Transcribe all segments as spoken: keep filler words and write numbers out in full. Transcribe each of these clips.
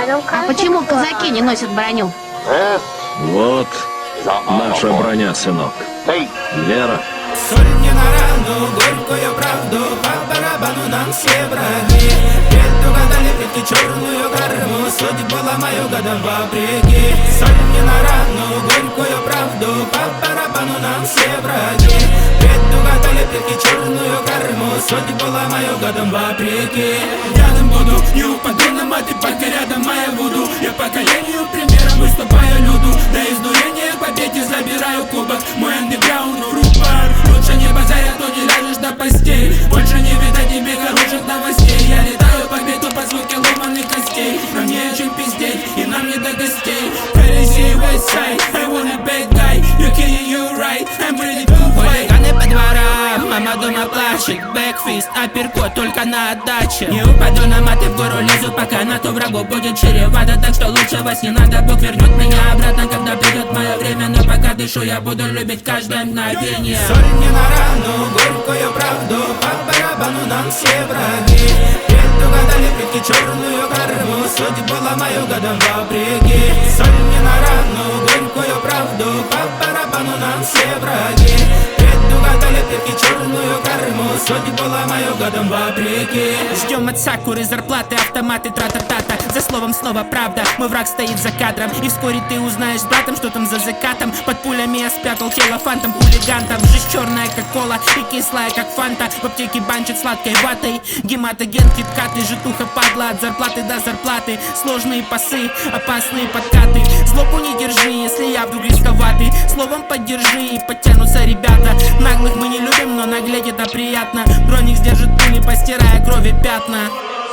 А почему казаки не носят броню? Вот наша броня, сынок. Вера. Соль мне на рану, горькую правду, по барабану нам все враги. Предугадали предки черную карму, судьбу ломаю годом вопреки. Соль мне на рану, горькую правду, по барабану нам все враги. Предугадали предки черную карму, судьбу ломаю годом вопреки. Рядом буду, не упаду на маты, пока рядом моя буду. Я поколению примером выступаю люду. До изнурения к победе забираю кубок. Мой андеграунд в руках. Лучше не базаря, то не ляжешь до постель. Больше не видать тебе хороших новостей. Я летаю по биту по звуке ломаных костей. Нам не о чем пиздеть, и нам не до гостей. Crazy West Side, I want a bad guy. You killing, you right, I'm ready to fight. Ганы по дворам, мама дома плачет. Бэкфист, апперкот только на отдаче. Не упаду на маты, в гору лезу, пока на то врагу будет чревато. Так что лучше вас не надо, Бог вернет меня обратно, когда придет мое время. Но пока дышу, я буду любить каждое мгновение. Соль мне на рану, горькую правду, по барабану нам все враги. Предугадали предки черную карму, судьбу ломаю годом вопреки. Соль мне на рану, горькую правду, по барабану нам все враги. Предугадали предки черную карму, судьбу ломаю годом вопреки. Ждем от Сакуры зарплаты, автоматы, тра-та-та-та. За словом снова правда, мой враг стоит за кадром. И вскоре ты узнаешь с братом, что там за закатом. Под пулями я спрятал тело фантом, хулигантом. Жизнь черная, как кола, и кислая, как фанта. В аптеке банчит сладкой ватой. Гематоген, киткаты, житуха падла. От зарплаты до зарплаты. Сложные пасы, опасные подкаты. Злобу не держи, если я вдруг рисковатый. Словом поддержи, и подтянутся ребята. Наглых мы не любим, но наглеть это приятно. Броник сдержит пули, постирая крови пятна.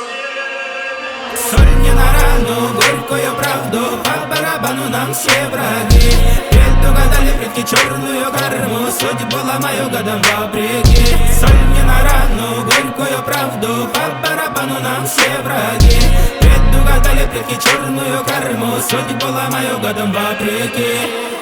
Соль мне на рану, горькую правду, по барабану нам все враги. Предугадали предки черную карму, судьбу ломаю годом вопреки. Соль мне на рану, горькую правду, по барабану нам все враги. Предугадали предки черную карму, судьбу ломаю годом вопреки.